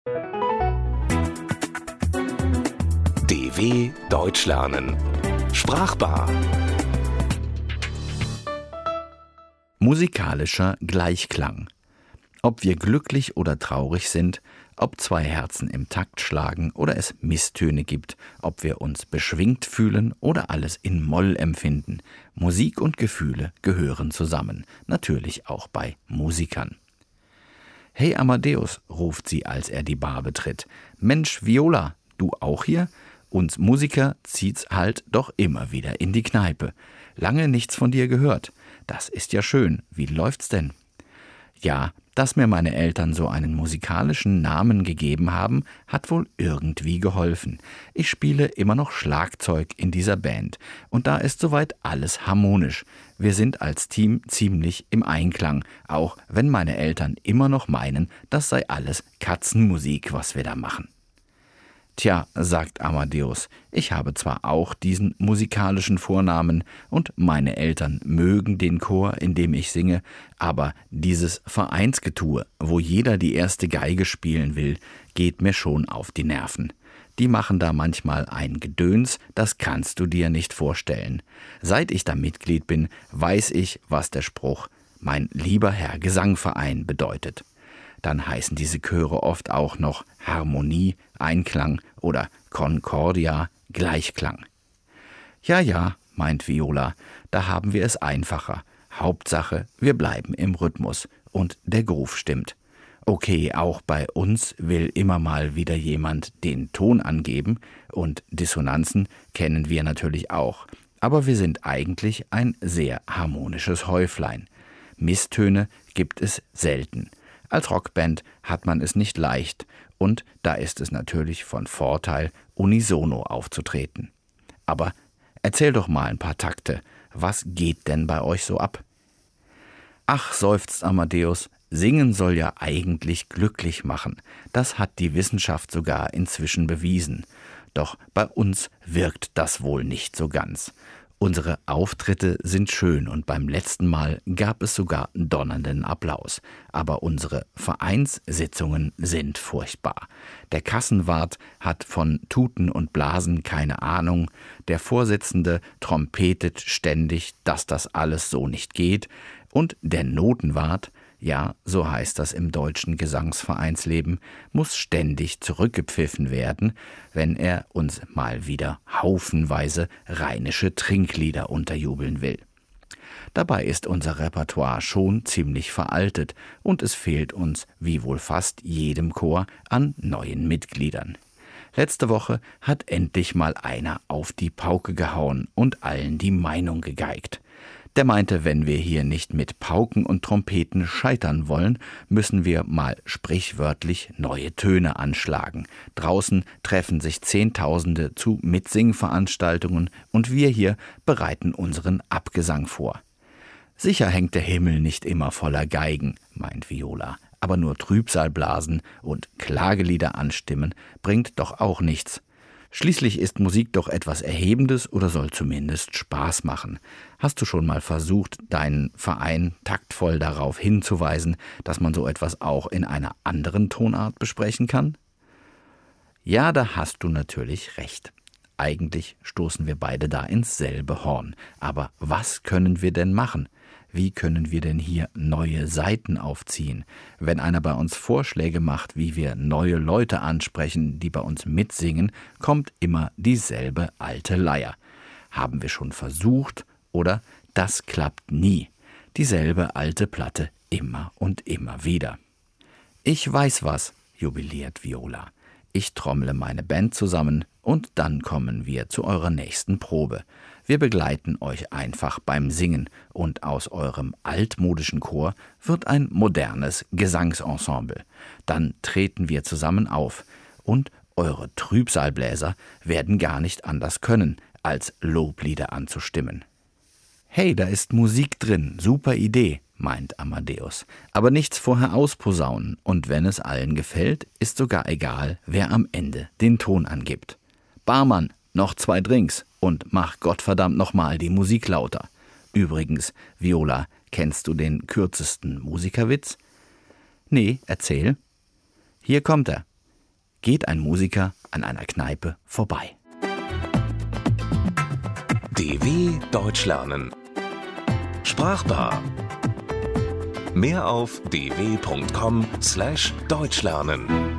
DW Deutsch lernen. Sprachbar. Musikalischer Gleichklang. Ob wir glücklich oder traurig sind, ob zwei Herzen im Takt schlagen oder es Misstöne gibt, ob wir uns beschwingt fühlen oder alles in Moll empfinden. Musik und Gefühle gehören zusammen, natürlich auch bei Musikern. »Hey Amadeus«, ruft sie, als er die Bar betritt. »Mensch, Viola, du auch hier? Uns Musiker zieht's halt doch immer wieder in die Kneipe. Lange nichts von dir gehört. Das ist ja schön. Wie läuft's denn?« Ja, dass mir meine Eltern so einen musikalischen Namen gegeben haben, hat wohl irgendwie geholfen. Ich spiele immer noch Schlagzeug in dieser Band und da ist soweit alles harmonisch. Wir sind als Team ziemlich im Einklang, auch wenn meine Eltern immer noch meinen, das sei alles Katzenmusik, was wir da machen. »Tja«, sagt Amadeus, »ich habe zwar auch diesen musikalischen Vornamen und meine Eltern mögen den Chor, in dem ich singe, aber dieses Vereinsgetue, wo jeder die erste Geige spielen will, geht mir schon auf die Nerven. Die machen da manchmal ein Gedöns, das kannst du dir nicht vorstellen. Seit ich da Mitglied bin, weiß ich, was der Spruch »Mein lieber Herr Gesangverein« bedeutet. Dann heißen diese Chöre oft auch noch Harmonie, Einklang oder Concordia, Gleichklang. Ja, meint Viola, da haben wir es einfacher. Hauptsache, wir bleiben im Rhythmus und der Groove stimmt. Okay, auch bei uns will immer mal wieder jemand den Ton angeben und Dissonanzen kennen wir natürlich auch. Aber wir sind eigentlich ein sehr harmonisches Häuflein. Misstöne gibt es selten. Als Rockband hat man es nicht leicht und da ist es natürlich von Vorteil, unisono aufzutreten. Aber erzähl doch mal ein paar Takte. Was geht denn bei euch so ab? »Ach«, seufzt Amadeus, »singen soll ja eigentlich glücklich machen. Das hat die Wissenschaft sogar inzwischen bewiesen. Doch bei uns wirkt das wohl nicht so ganz. Unsere Auftritte sind schön und beim letzten Mal gab es sogar donnernden Applaus. Aber unsere Vereinssitzungen sind furchtbar. Der Kassenwart hat von Tuten und Blasen keine Ahnung. Der Vorsitzende trompetet ständig, dass das alles so nicht geht. Und der Notenwart, ja, so heißt das im deutschen Gesangsvereinsleben, muss ständig zurückgepfiffen werden, wenn er uns mal wieder haufenweise rheinische Trinklieder unterjubeln will. Dabei ist unser Repertoire schon ziemlich veraltet und es fehlt uns, wie wohl fast jedem Chor, an neuen Mitgliedern. Letzte Woche hat endlich mal einer auf die Pauke gehauen und allen die Meinung gegeigt. Der meinte, wenn wir hier nicht mit Pauken und Trompeten scheitern wollen, müssen wir mal sprichwörtlich neue Töne anschlagen. Draußen treffen sich Zehntausende zu Mitsingveranstaltungen und wir hier bereiten unseren Abgesang vor. Sicher hängt der Himmel nicht immer voller Geigen, meint Viola, aber nur Trübsalblasen und Klagelieder anstimmen bringt doch auch nichts. Schließlich ist Musik doch etwas Erhebendes oder soll zumindest Spaß machen. Hast du schon mal versucht, deinen Verein taktvoll darauf hinzuweisen, dass man so etwas auch in einer anderen Tonart besprechen kann? Ja, da hast du natürlich recht. Eigentlich stoßen wir beide da ins selbe Horn. Aber was können wir denn machen? Wie können wir denn hier neue Seiten aufziehen? Wenn einer bei uns Vorschläge macht, wie wir neue Leute ansprechen, die bei uns mitsingen, kommt immer dieselbe alte Leier. Haben wir schon versucht oder das klappt nie. Dieselbe alte Platte immer und immer wieder. »Ich weiß was«, jubiliert Viola. »Ich trommle meine Band zusammen und dann kommen wir zu eurer nächsten Probe. Wir begleiten euch einfach beim Singen und aus eurem altmodischen Chor wird ein modernes Gesangsensemble. Dann treten wir zusammen auf und eure Trübsalbläser werden gar nicht anders können, als Loblieder anzustimmen.« »Hey, da ist Musik drin, super Idee«, meint Amadeus. »Aber nichts vorher ausposaunen und wenn es allen gefällt, ist sogar egal, wer am Ende den Ton angibt. Barmann, noch 2 Drinks und mach Gottverdammt nochmal die Musik lauter. Übrigens, Viola, kennst du den kürzesten Musikerwitz?« »Nee, erzähl.« »Hier kommt er. geht ein Musiker an einer Kneipe vorbei. DW Deutsch lernen. Sprachbar. Mehr auf dw.com/deutschlernen.